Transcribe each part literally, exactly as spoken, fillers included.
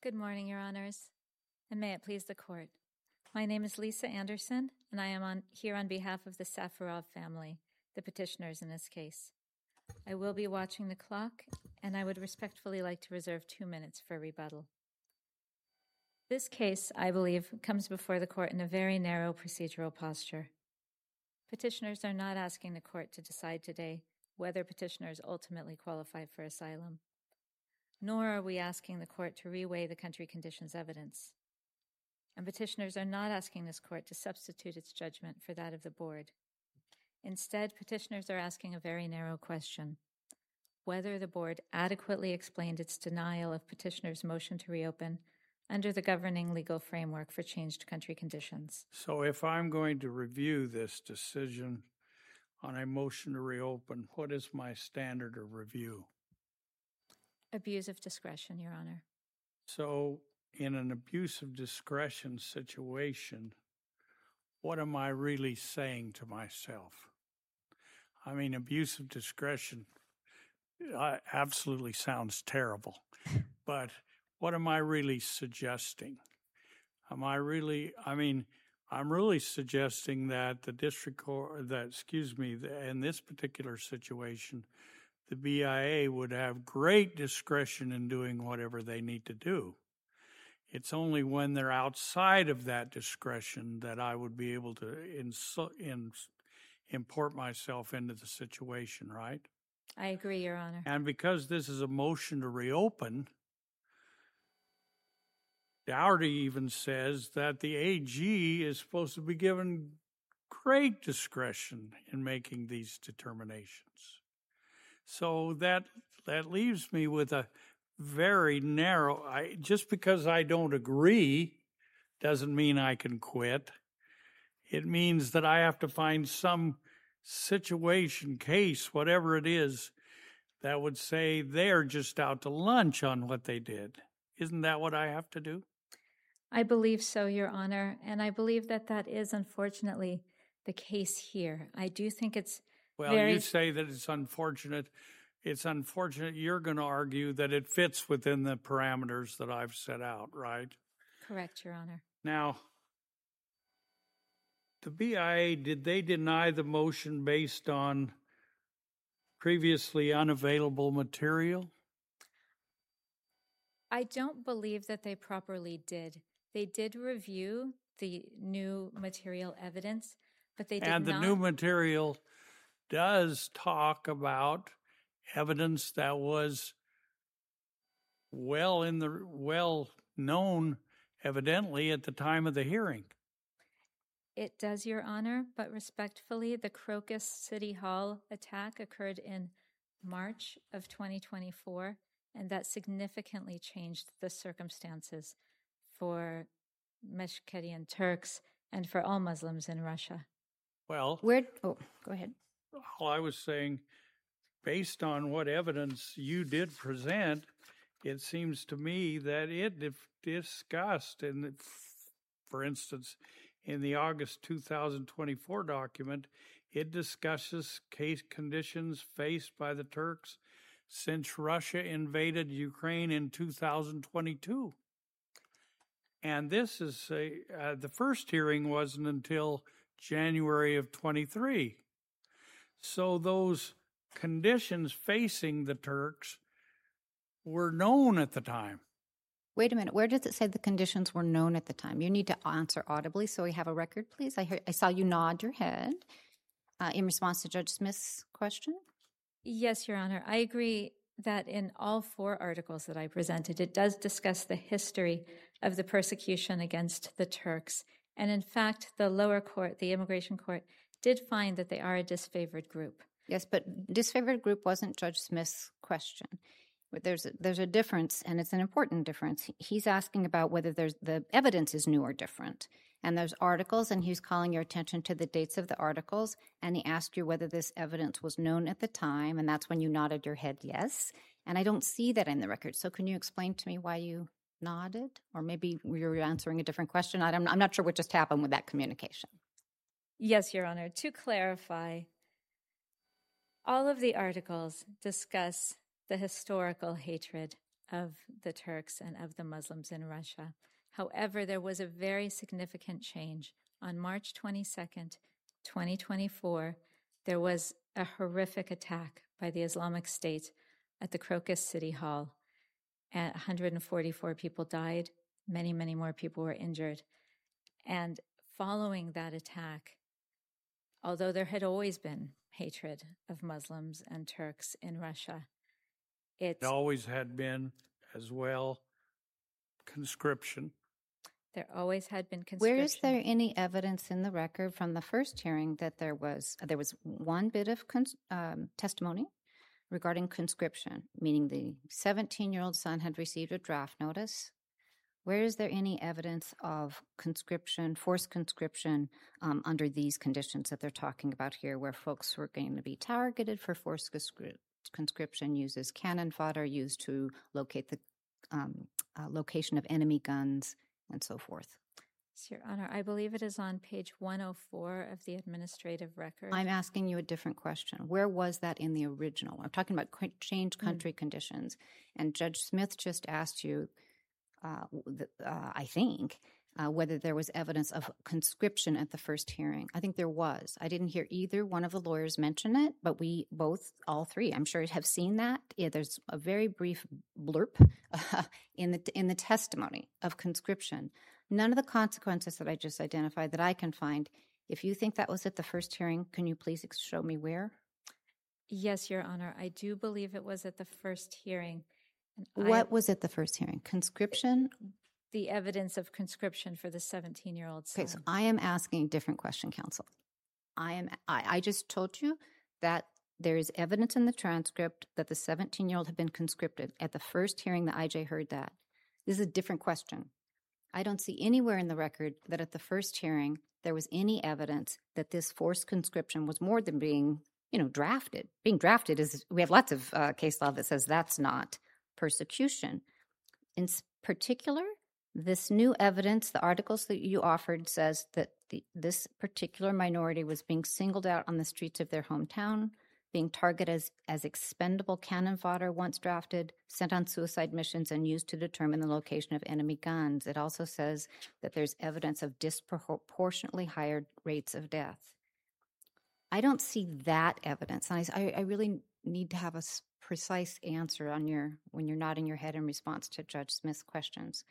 Good morning, Your Honors, and may it please the Court. My name is Lisa Anderson, and I am on, here on behalf of the Safarov family, the petitioners in this case. I will be watching the clock, and I would respectfully like to reserve two minutes for rebuttal. This case, I believe, comes before the Court in a very narrow procedural posture. Petitioners are not asking the Court to decide today whether petitioners ultimately qualify for asylum, nor are we asking the Court to reweigh the country conditions evidence. And petitioners are not asking this Court to substitute its judgment for that of the Board. Instead, petitioners are asking a very narrow question: whether the Board adequately explained its denial of petitioners' motion to reopen under the governing legal framework for changed country conditions. So if I'm going to review this decision on a motion to reopen, what is my standard of review? Abuse of discretion, Your Honor. So in an abuse of discretion situation, what am I really saying to myself? I mean, abuse of discretion uh, absolutely sounds terrible, but what am I really suggesting? Am I really, I mean, I'm really suggesting that the district court, that, excuse me, in this particular situation, the B I A would have great discretion in doing whatever they need to do. It's only when they're outside of that discretion that I would be able to ins- ins- import myself into the situation, right? I agree, Your Honor. And because this is a motion to reopen, Dougherty even says that the A G is supposed to be given great discretion in making these determinations. So that that leaves me with a very narrow, I, just because I don't agree doesn't mean I can quit. It means that I have to find some situation, case, whatever it is, that would say they're just out to lunch on what they did. Isn't that what I have to do? I believe so, Your Honor, and I believe that that is unfortunately the case here. I do think it's Well, very... you say that it's unfortunate. It's unfortunate. You're going to argue that it fits within the parameters that I've set out, right? Correct, Your Honor. Now, the B I A, did they deny the motion based on previously unavailable material? I don't believe that they properly did. They did review the new material evidence, but they did not... And the new material does talk about evidence that was well in the well known, evidently, at the time of the hearing. It does, Your Honor, but respectfully, the Crocus City Hall attack occurred in March of twenty twenty-four, and that significantly changed the circumstances for Meskhetian Turks and for all Muslims in Russia. Well, Where? Oh, go ahead. all I was saying, based on what evidence you did present, it seems to me that it discussed, and for instance, in the August two thousand twenty-four document, it discusses case conditions faced by the Turks since Russia invaded Ukraine in two thousand twenty-two. And this is a, uh, the first hearing wasn't until January of twenty-three. So those conditions facing the Turks were known at the time. Wait a minute. Where does it say the conditions were known at the time? You need to answer audibly so we have a record, please. I heard, I saw you nod your head uh, in response to Judge Smith's question. Yes, Your Honor. I agree that in all four articles that I presented, it does discuss the history of the persecution against the Turks. And in fact, the lower court, the immigration court, did find that they are a disfavored group. Yes, but disfavored group wasn't Judge Smith's question. But there's a, there's a difference, and it's an important difference. He's asking about whether there's the evidence is new or different. And there's articles, and he's calling your attention to the dates of the articles, and he asked you whether this evidence was known at the time, and that's when you nodded your head yes. And I don't see that in the record. So can you explain to me why you nodded? Or maybe you're answering a different question. I'm, I'm not sure what just happened with that communication. Yes, Your Honor. To clarify, all of the articles discuss the historical hatred of the Turks and of the Muslims in Russia. However, there was a very significant change. On March twenty-second, twenty twenty-four, there was a horrific attack by the Islamic State at the Crocus City Hall. And one hundred forty-four people died. Many, many more people were injured. And following that attack, although there had always been hatred of Muslims and Turks in Russia, it It always had been as well conscription. there always had been conscription. Where is there any evidence in the record from the first hearing that there was there was one bit of cons- um, testimony regarding conscription, meaning the seventeen-year-old son had received a draft notice? Where is there any evidence of conscription, forced conscription, um, under these conditions that they're talking about here, where folks were going to be targeted for forced conscri- conscription, uses cannon fodder used to locate the um, uh, location of enemy guns, and so forth? Yes, Your Honor, I believe it is on page one oh four of the administrative record. I'm asking you a different question. Where was that in the original? I'm talking about qu- changed country mm. conditions. And Judge Smith just asked you, uh, the, uh, I think, uh, whether there was evidence of conscription at the first hearing. I think there was. I didn't hear either one of the lawyers mention it, but we both, all three, I'm sure have seen that. Yeah, there's a very brief blurb uh, in the in the testimony of conscription. None of the consequences that I just identified that I can find. If you think that was at the first hearing, can you please show me where? Yes, Your Honor. I do believe it was at the first hearing. And what I, was at the first hearing? Conscription? The evidence of conscription for the seventeen-year-old son. Okay, so I am asking a different question, counsel. I am. I, I just told you that there is evidence in the transcript that the seventeen-year-old had been conscripted. At the first hearing, the I J heard that. This is a different question. I don't see anywhere in the record that at the first hearing there was any evidence that this forced conscription was more than being, you know, drafted. Being drafted is, we have lots of uh, case law that says that's not persecution. In particular, this new evidence, the articles that you offered, says that the, this particular minority was being singled out on the streets of their hometown, being targeted as, as expendable cannon fodder once drafted, sent on suicide missions, and used to determine the location of enemy guns. It also says that there's evidence of disproportionately higher rates of death. I don't see that evidence. And I, I really need to have a precise answer on your when you're nodding your head in response to Judge Smith's questions.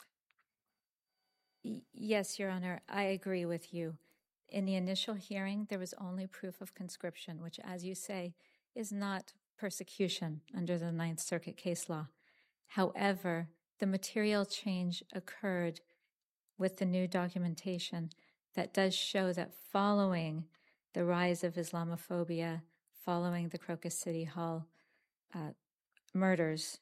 Yes, Your Honor, I agree with you. In the initial hearing, there was only proof of conscription, which, as you say, is not persecution under the Ninth Circuit case law. However, the material change occurred with the new documentation that does show that following the rise of Islamophobia, following the Crocus City Hall uh, murders,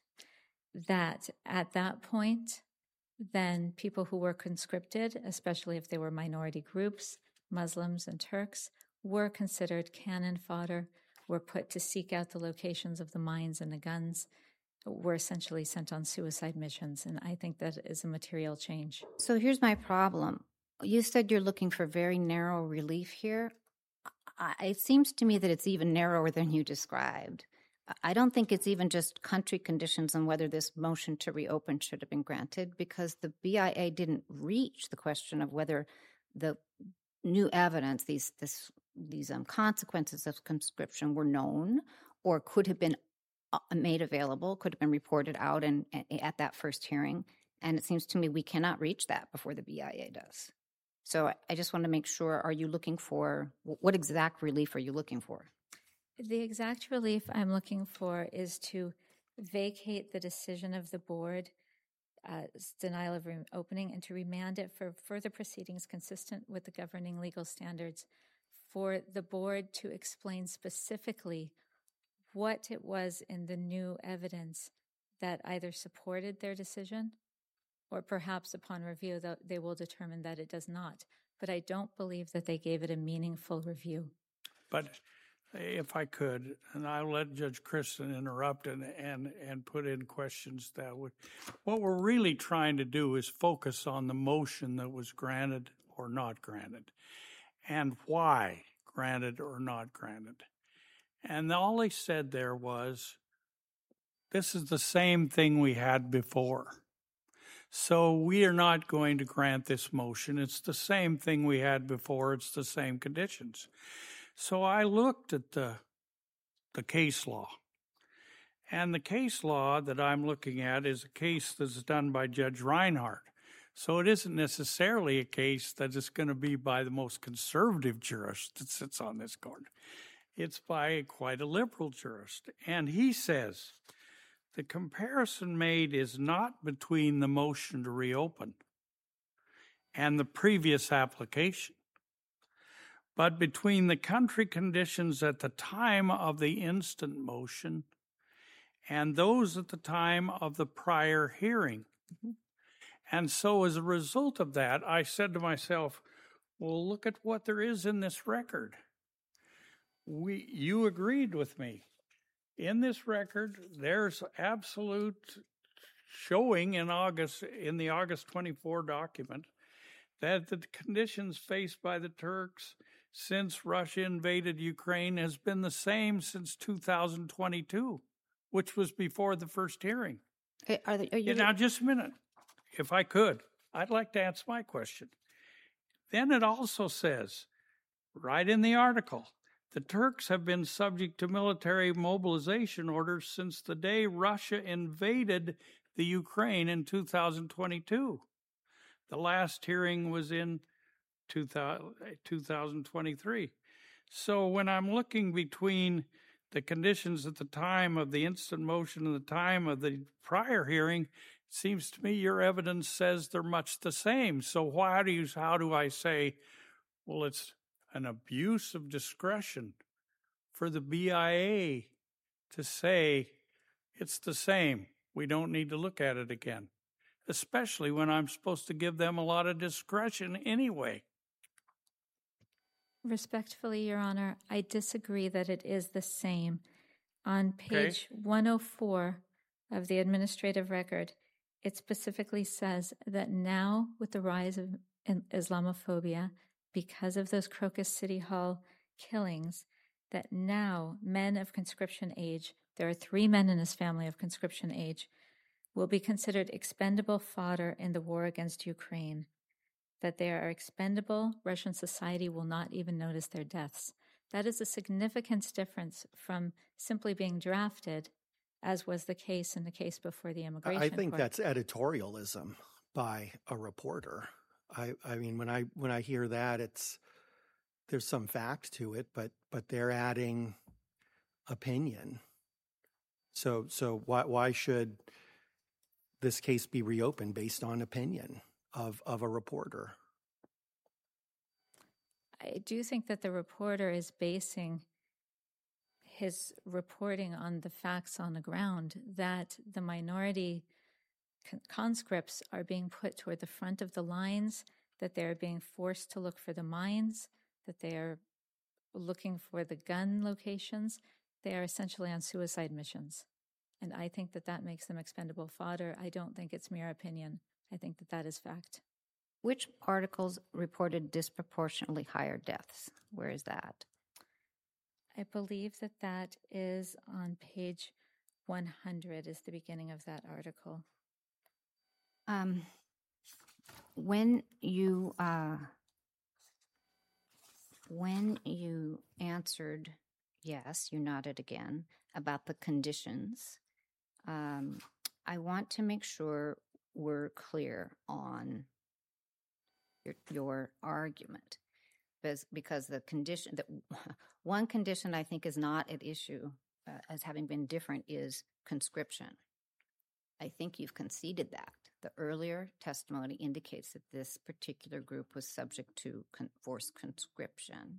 that at that point, then people who were conscripted, especially if they were minority groups, Muslims and Turks, were considered cannon fodder, were put to seek out the locations of the mines and the guns, were essentially sent on suicide missions. And I think that is a material change. So here's my problem. You said you're looking for very narrow relief here. I, it seems to me that it's even narrower than you described. I don't think it's even just country conditions on whether this motion to reopen should have been granted, because the B I A didn't reach the question of whether the new evidence, these this, these um, consequences of conscription were known or could have been made available, could have been reported out and, and at that first hearing. And it seems to me we cannot reach that before the B I A does. So I, I just want to make sure, are you looking for, what exact relief are you looking for? The exact relief I'm looking for is to vacate the decision of the board, uh, denial of reopening, and to remand it for further proceedings consistent with the governing legal standards, for the board to explain specifically what it was in the new evidence that either supported their decision or perhaps upon review they will determine that it does not. But I don't believe that they gave it a meaningful review. But if I could, and I'll let Judge Kristen interrupt and, and, and put in questions that would, what we're really trying to do is focus on the motion that was granted or not granted, and why granted or not granted. And all they said there was, this is the same thing we had before. So we are not going to grant this motion. It's the same thing we had before. It's the same conditions. So I looked at the, the case law. And the case law that I'm looking at is a case that's done by Judge Reinhardt. So it isn't necessarily a case that is going to be by the most conservative jurist that sits on this court. It's by quite a liberal jurist. And he says the comparison made is not between the motion to reopen and the previous application, but between the country conditions at the time of the instant motion and those at the time of the prior hearing. Mm-hmm. And so as a result of that, I said to myself, well, look at what there is in this record. We, you agreed with me. In this record, there's absolute showing in August, in the August twenty-four document, that the conditions faced by the Turks since Russia invaded Ukraine has been the same since two thousand twenty-two, which was before the first hearing. Are they, are you... Now, just a minute. If I could, I'd like to answer my question. Then it also says, right in the article, the Turks have been subject to military mobilization orders since the day Russia invaded the Ukraine in two thousand twenty-two. The last hearing was in two thousand twenty-three. So when I'm looking between the conditions at the time of the instant motion and the time of the prior hearing, it seems to me your evidence says they're much the same. So why do you, how do I say, well, it's an abuse of discretion for the B I A to say it's the same? We don't need to look at it again, especially when I'm supposed to give them a lot of discretion anyway. Respectfully, Your Honor, I disagree that it is the same. On page okay. one oh four of the administrative record, it specifically says that now, with the rise of Islamophobia, because of those Crocus City Hall killings, that now men of conscription age, there are three men in his family of conscription age, will be considered expendable fodder in the war against Ukraine, that they are expendable. Russian society will not even notice their deaths. That is a significant difference from simply being drafted, as was the case in the case before the immigration I think court. That's editorialism by a reporter. I, I mean, when I when I hear that, it's there's some fact to it, but but they're adding opinion. So so why why should this case be reopened based on opinion of of a reporter? I do think that the reporter is basing his reporting on the facts on the ground, that the minority con- conscripts are being put toward the front of the lines, that they're being forced to look for the mines, that they are looking for the gun locations. They are essentially on suicide missions. And I think that that makes them expendable fodder. I don't think it's mere opinion. I think that that is fact. Which articles reported disproportionately higher deaths? Where is that? I believe that that is on page one hundred is the beginning of that article. Um, when you uh, when you answered yes, you nodded again about the conditions. Um, I want to make sure we're clear on your, your argument, because because the condition that one condition I think is not at issue uh, as having been different is conscription. I think you've conceded that. The earlier testimony indicates that this particular group was subject to con- forced conscription,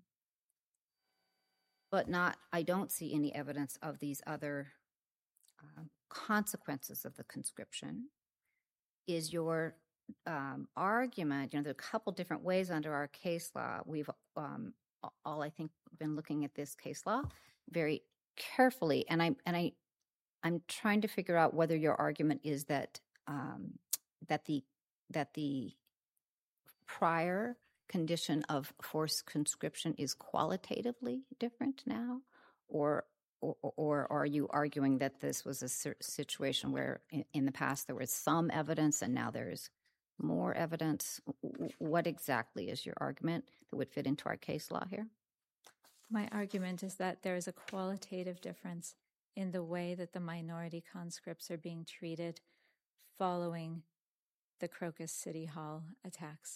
but not. I don't see any evidence of these other uh, consequences of the conscription. Is your um, argument, you know, there are a couple different ways under our case law. We've um, all, I think, been looking at this case law very carefully, and I and I, I'm trying to figure out whether your argument is that um, that the that the prior condition of forced conscription is qualitatively different now, or or, or are you arguing that this was a situation where in, in the past there was some evidence and now there's more evidence? What exactly is your argument that would fit into our case law here? My argument is that there is a qualitative difference in the way that the minority conscripts are being treated following the Crocus City Hall attacks.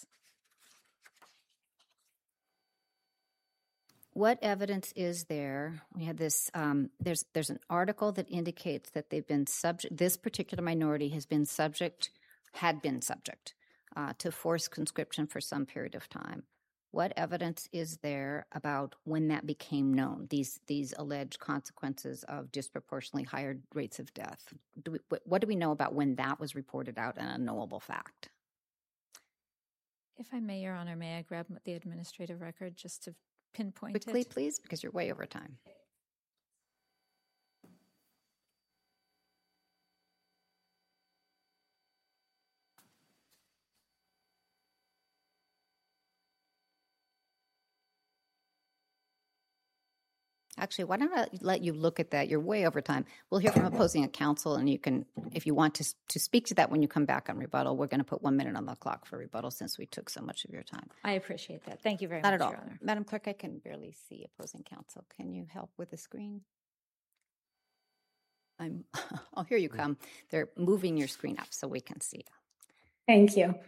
What evidence is there? We had this, um, there's there's an article that indicates that they've been subject, this particular minority has been subject, had been subject uh, to forced conscription for some period of time. What evidence is there about when that became known, these these alleged consequences of disproportionately higher rates of death? Do we, what do we know about when that was reported out and a knowable fact? If I may, Your Honor, may I grab the administrative record just to pinpoint Quickly, it? please, because you're way over time. Actually, why don't I let you look at that? You're way over time. We'll hear from opposing counsel, and you can, if you want to to speak to that when you come back on rebuttal, we're going to put one minute on the clock for rebuttal since we took so much of your time. I appreciate that. Thank you very Not much, at all. Your Honor. Madam Clerk, I can barely see opposing counsel. Can you help with the screen? I'm. Oh, here you come. They're moving your screen up so we can see. Thank you.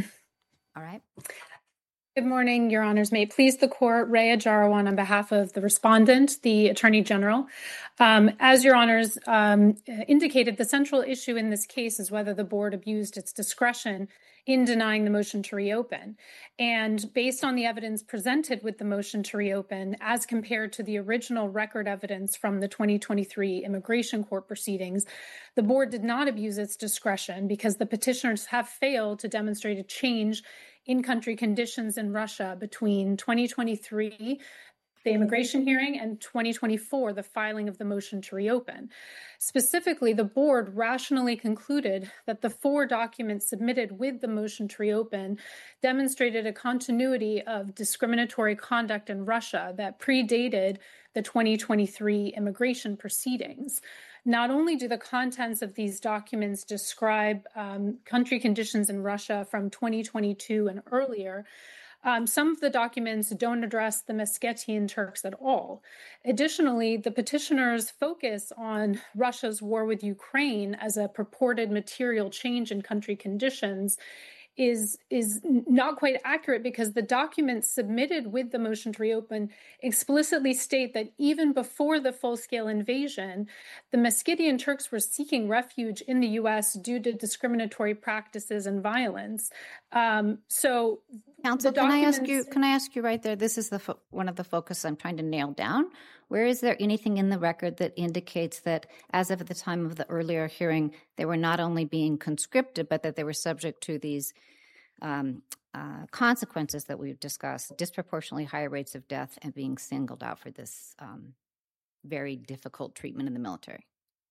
All right. Good morning, Your Honors. May it please the Court, Rhea Jarawan on behalf of the respondent, the Attorney General. Um, as Your Honors um, indicated, the central issue in this case is whether the Board abused its discretion in denying the motion to reopen. And based on the evidence presented with the motion to reopen, as compared to the original record evidence from the twenty twenty-three Immigration Court proceedings, the Board did not abuse its discretion because the petitioners have failed to demonstrate a change in-country conditions in Russia between twenty twenty-three, the immigration hearing, and twenty twenty-four, the filing of the motion to reopen. Specifically, the Board rationally concluded that the four documents submitted with the motion to reopen demonstrated a continuity of discriminatory conduct in Russia that predated the twenty twenty-three immigration proceedings. Not only do the contents of these documents describe um, country conditions in Russia from twenty twenty-two and earlier, um, some of the documents don't address the Meskhetian Turks at all. Additionally, the petitioners focus on Russia's war with Ukraine as a purported material change in country conditions is is not quite accurate because the documents submitted with the motion to reopen explicitly state that even before the full-scale invasion, the Meskhetian Turks were seeking refuge in the U S due to discriminatory practices and violence. Um, so, counsel, can I ask you? Can I ask you right there? This is the fo- one of the focus I'm trying to nail down. Where is there anything in the record that indicates that, as of the time of the earlier hearing, they were not only being conscripted, but that they were subject to these um, uh, consequences that we've discussed, disproportionately higher rates of death, and being singled out for this um, very difficult treatment in the military?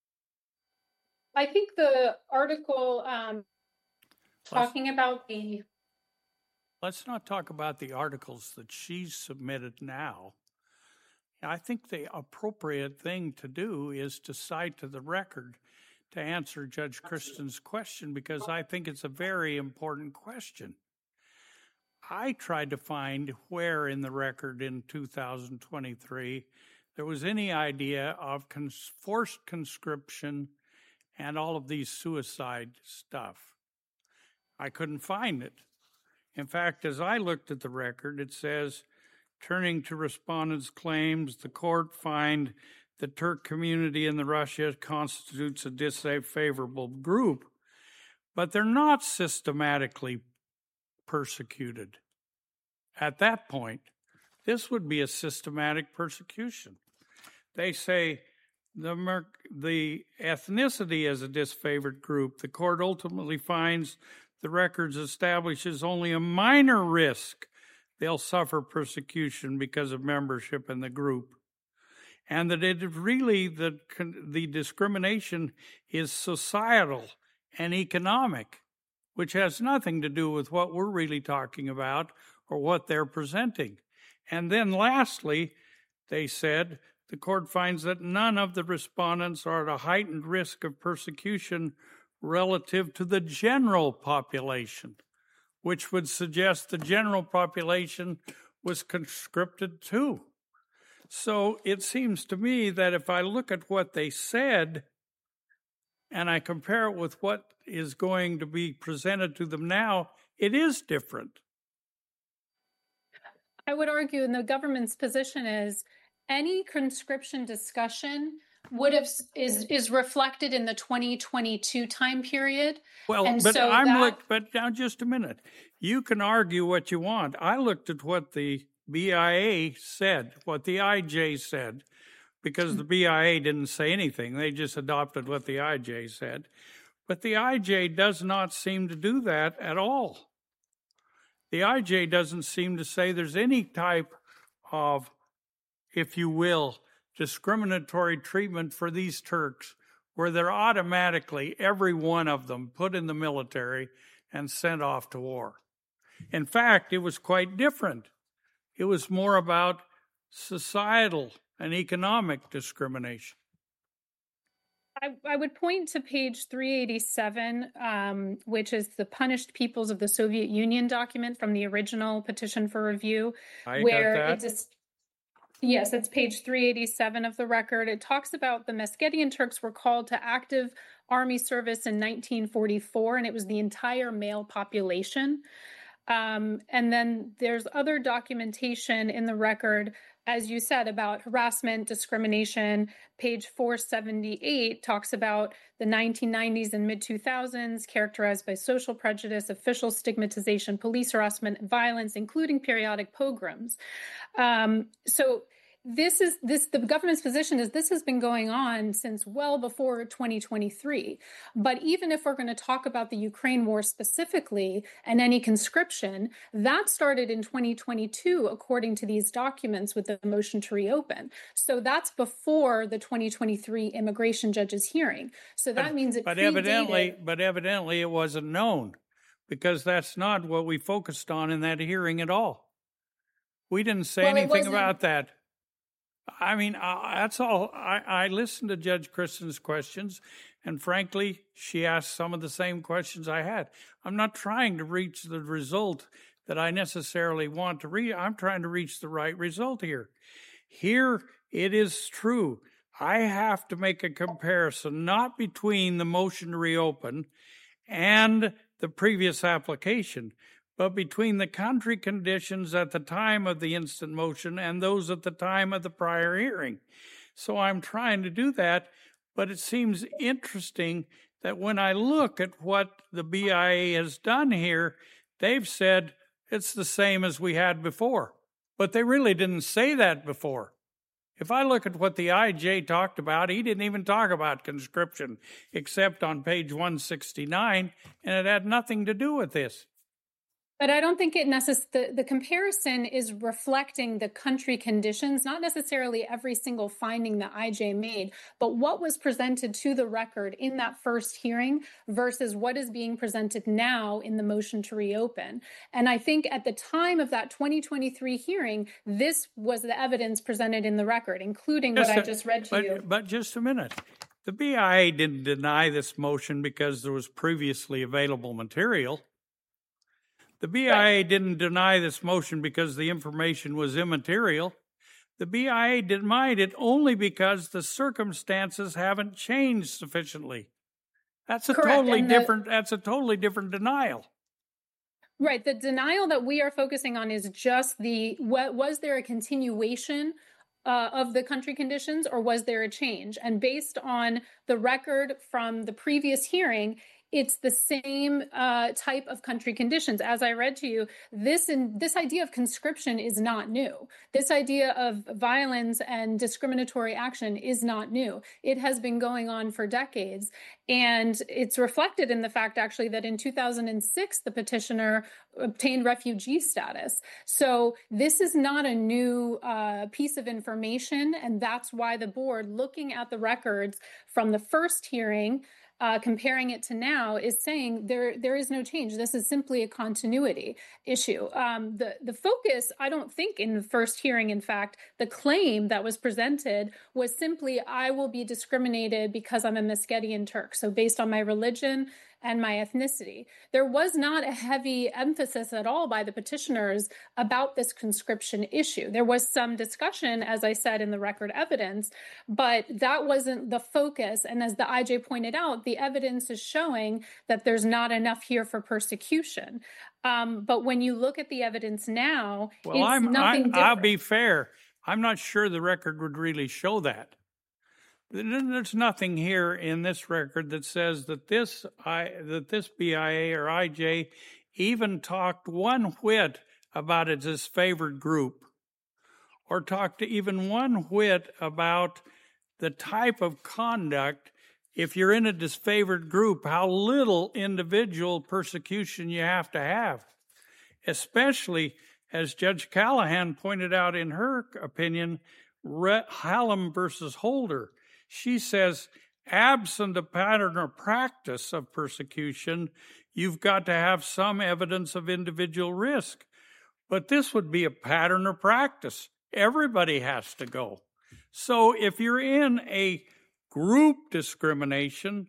I think the article um, talking about the... Let's not talk about the articles that she's submitted now. I think the appropriate thing to do is to cite to the record to answer Judge Kristen's question, because I think it's a very important question. I tried to find where in the record in two thousand twenty-three there was any idea of cons- forced conscription and all of these suicide stuff. I couldn't find it. In fact, as I looked at the record, it says, turning to respondents' claims, the court find the Turk community in the Russia constitutes a disfavorable group, but they're not systematically persecuted. At that point, this would be a systematic persecution. They say the, mer- the ethnicity as a disfavored group. The court ultimately finds the records establishes only a minor risk they'll suffer persecution because of membership in the group. And that it really, the, the discrimination is societal and economic, which has nothing to do with what we're really talking about or what they're presenting. And then lastly, they said the court finds that none of the respondents are at a heightened risk of persecution relative to the general population, which would suggest the general population was conscripted too. So it seems to me that if I look at what they said and I compare it with what is going to be presented to them now, it is different. I would argue, and the government's position is, any conscription discussion would have is is reflected in the twenty twenty-two time period. Well, and but so I'm that... look, but now just a minute. You can argue what you want. I looked at what the B I A said, what the I J said, because the B I A didn't say anything. They just adopted what the I J said. But the I J does not seem to do that at all. The I J doesn't seem to say there's any type of, if you will, discriminatory treatment for these Turks, where they're automatically, every one of them, put in the military and sent off to war. In fact, it was quite different. It was more about societal and economic discrimination. I, I would point to page three eighty-seven, um, which is the Punished Peoples of the Soviet Union document from the original petition for review. I where got that. It just, yes, it's page three eighty-seven of the record. It talks about the Meskhetian Turks were called to active army service in nineteen forty-four, and it was the entire male population. Um, and then there's other documentation in the record, as you said, about harassment, discrimination. Page four seventy-eight talks about the nineteen nineties and mid two thousands characterized by social prejudice, official stigmatization, police harassment, violence, including periodic pogroms. Um, so this is this the government's position is this has been going on since well before twenty twenty-three. But even if we're going to talk about the Ukraine war specifically and any conscription, that started in twenty twenty-two, according to these documents with the motion to reopen. So that's before the twenty twenty-three immigration judge's hearing. So that but, means it but predated... evidently, but evidently it wasn't known, because that's not what we focused on in that hearing at all. We didn't say well, anything about that. I mean, uh, that's all. I, I listened to Judge Kristen's questions, and frankly, she asked some of the same questions I had. I'm not trying to reach the result that I necessarily want to reach. I'm trying to reach the right result here. Here, it is true. I have to make a comparison, not between the motion to reopen and the previous application, but between the country conditions at the time of the instant motion and those at the time of the prior hearing. So I'm trying to do that, but it seems interesting that when I look at what the B I A has done here, they've said it's the same as we had before. But they really didn't say that before. If I look at what the I J talked about, he didn't even talk about conscription, except on page one sixty-nine, and it had nothing to do with this. But I don't think it necess- the, the comparison is reflecting the country conditions, not necessarily every single finding that I J made, but what was presented to the record in that first hearing versus what is being presented now in the motion to reopen. And I think at the time of that twenty twenty-three hearing, this was the evidence presented in the record, including just what a, I just read to but, you. But just a minute. The B I A didn't deny this motion because there was previously available material. The B I A didn't deny this motion because the information was immaterial. The B I A denied it only because the circumstances haven't changed sufficiently. That's a Correct. totally the, different. That's a totally different denial. Right. The denial that we are focusing on is just the what, was there a continuation uh, of the country conditions, or was there a change? And based on the record from the previous hearing, it's the same uh, type of country conditions. As I read to you, this in, this idea of conscription is not new. This idea of violence and discriminatory action is not new. It has been going on for decades. And it's reflected in the fact, actually, that in two thousand six, the petitioner obtained refugee status. So this is not a new uh, piece of information. And that's why the board, looking at the records from the first hearing, uh, comparing it to now, is saying there there is no change. This is simply a continuity issue. Um, the, the focus, I don't think in the first hearing, in fact, the claim that was presented was simply, I will be discriminated because I'm a Meskhetian Turk. So based on my religion and my ethnicity. There was not a heavy emphasis at all by the petitioners about this conscription issue. There was some discussion, as I said, in the record evidence, but that wasn't the focus. And as the I J pointed out, the evidence is showing that there's not enough here for persecution. Um, but when you look at the evidence now, well, it's I'm, nothing I, different. I'll be fair. I'm not sure the record would really show that. There's nothing here in this record that says that this I that this B I A or I J even talked one whit about its disfavored group, or talked even one whit about the type of conduct. If you're in a disfavored group, how little individual persecution you have to have, especially as Judge Callahan pointed out in her opinion, Hallam versus Holder. She says, absent a pattern or practice of persecution, you've got to have some evidence of individual risk. But this would be a pattern or practice. Everybody has to go. So if you're in a group discrimination,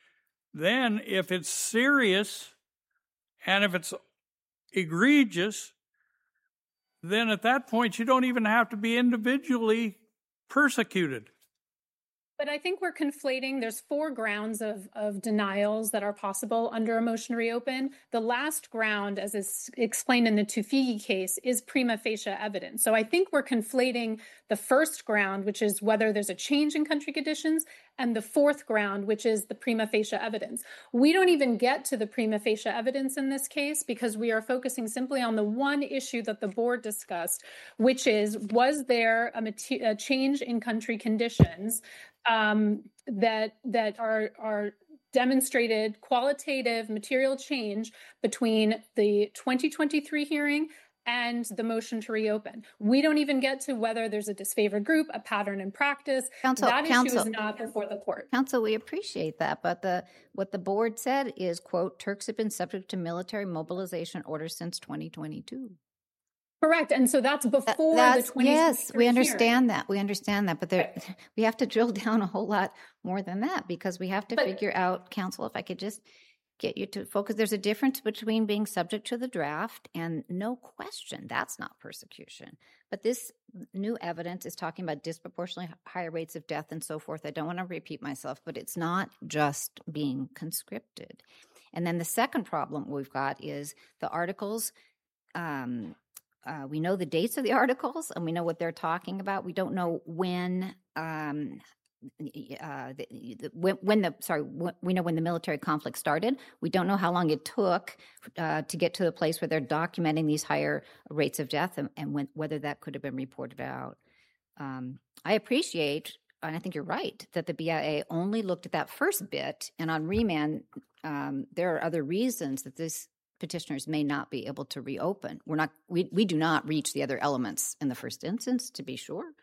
then if it's serious and if it's egregious, then at that point you don't even have to be individually persecuted. But I think we're conflating. There's four grounds of, of denials that are possible under a motion to reopen. The last ground, as is explained in the Tufigi case, is prima facie evidence. So I think we're conflating the first ground, which is whether there's a change in country conditions, and the fourth ground, which is the prima facie evidence. We don't even get to the prima facie evidence in this case because we are focusing simply on the one issue that the board discussed, which is, was there a, mater- a change in country conditions um, that that are are demonstrated qualitative material change between the twenty twenty-three hearing and the motion to reopen. We don't even get to whether there's a disfavored group, a pattern in practice. Counsel, that counsel, issue is not before the court. Counsel, we appreciate that, but the what the board said is, quote, Turks have been subject to military mobilization orders since twenty twenty-two. Correct. And so that's before that, the twenty twenty-three Yes, we understand hearing. that. We understand that. But there, Right. we have to drill down a whole lot more than that because we have to But- figure out, counsel, if I could just get you to focus. There's a difference between being subject to the draft and no question, that's not persecution. But this new evidence is talking about disproportionately higher rates of death and so forth. I don't want to repeat myself, but it's not just being conscripted. And then the second problem we've got is the articles. Um, uh, we know the dates of the articles and we know what they're talking about. We don't know when. Um, Uh, the, the, when, when the sorry, when, we know when the military conflict started. We don't know how long it took uh, to get to the place where they're documenting these higher rates of death, and, and when, whether that could have been reported out. Um, I appreciate, and I think you're right, that the B I A only looked at that first bit, and on remand, um, there are other reasons that this petitioners may not be able to reopen. We're not, we we do not reach the other elements in the first instance, to be sure.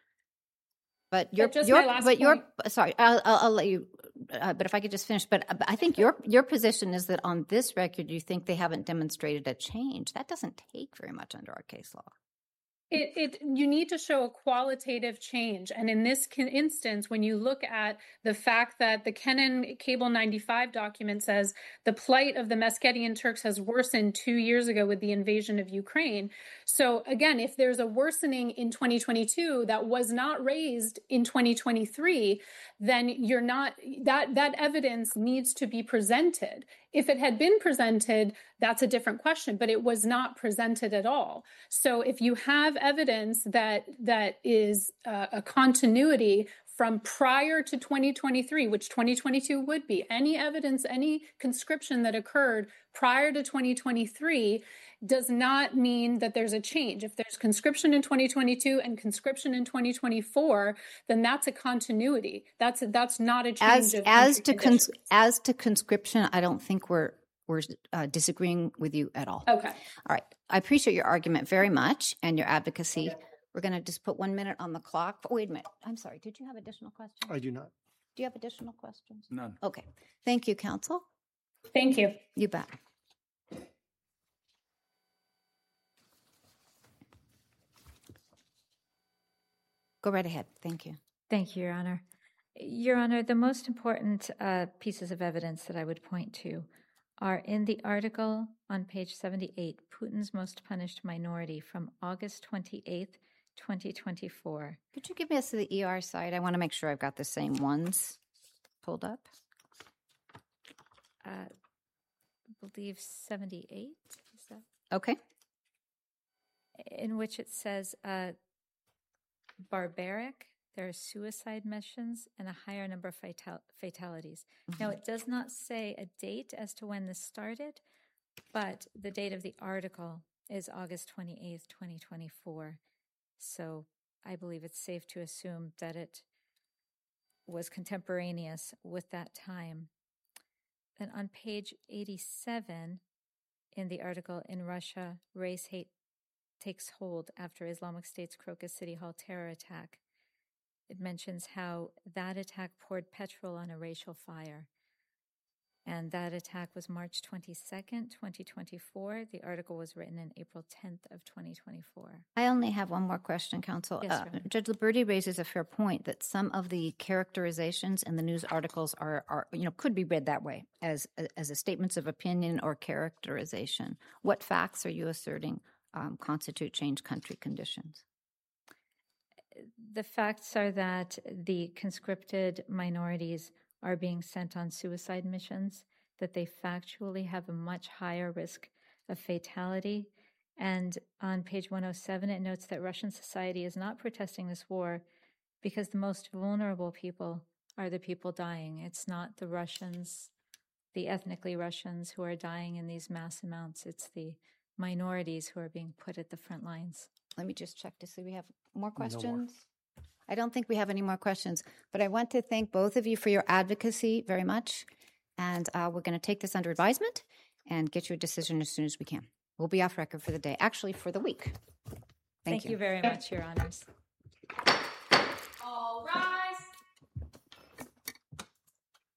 But your, just your, my last but your, point. sorry, I'll, I'll, I'll let you. Uh, but if I could just finish, but I think your your position is that on this record, you think they haven't demonstrated a change. That doesn't take very much under our case law. It, it you need to show a qualitative change. And in this can, instance, when you look at the fact that the Kennan Cable ninety-five document says the plight of the Meskhetian Turks has worsened two years ago with the invasion of Ukraine. So again, if there's a worsening in twenty twenty-two that was not raised in twenty twenty-three, then you're not, that, that evidence needs to be presented. If it had been presented, that's a different question, but it was not presented at all. So if you have evidence that that is uh, a continuity from prior to twenty twenty-three, which twenty twenty-two would be, any evidence, any conscription that occurred prior to twenty twenty-three does not mean that there's a change. If there's conscription in twenty twenty-two and conscription in twenty twenty-four, then that's a continuity. That's a, that's not a change. As of as to cons- cons- as to conscription, I don't think we're we're uh, disagreeing with you at all. Okay. All right. I appreciate your argument very much and your advocacy. We're going to just put one minute on the clock. Oh, wait a minute. I'm sorry. Did you have additional questions? I do not. Do you have additional questions? None. Okay. Thank you, counsel. Thank you. You bet. Go right ahead. Thank you. Thank you, Your Honor. Your Honor, the most important uh, pieces of evidence that I would point to are in the article on page seventy-eight, Putin's Most Punished Minority from August twenty-eighth, twenty twenty-four. Could you give us the E R site? I want to make sure I've got the same ones pulled up. Uh, I believe seventy-eight, is that? Okay. In which it says, uh, barbaric, there are suicide missions and a higher number of fatal- fatalities. Mm-hmm. Now, it does not say a date as to when this started, but the date of the article is August twenty-eighth, twenty twenty-four. So I believe it's safe to assume that it was contemporaneous with that time. And on page eighty-seven in the article, In Russia, Race Hate Takes Hold After Islamic State's Crocus City Hall terror attack, it mentions how that attack poured petrol on a racial fire. And that attack was March twenty-second, twenty twenty-four. The article was written in April tenth of twenty twenty-four. I only have one more question, counsel. Yes, uh, Judge Liberti raises a fair point that some of the characterizations in the news articles are, are, you know, could be read that way as as a statements of opinion or characterization. What facts are you asserting um, constitute changed country conditions? The facts are that the conscripted minorities are being sent on suicide missions, that they factually have a much higher risk of fatality. And on page one oh seven, it notes that Russian society is not protesting this war because the most vulnerable people are the people dying. It's not the Russians, the ethnically Russians who are dying in these mass amounts. It's the minorities who are being put at the front lines. Let me just check to see we have more questions. No more. I don't think we have any more questions, but I want to thank both of you for your advocacy very much. And uh, we're going to take this under advisement and get you a decision as soon as we can. We'll be off record for the day, actually for the week. Thank, Thank you. you very much, Your Honors.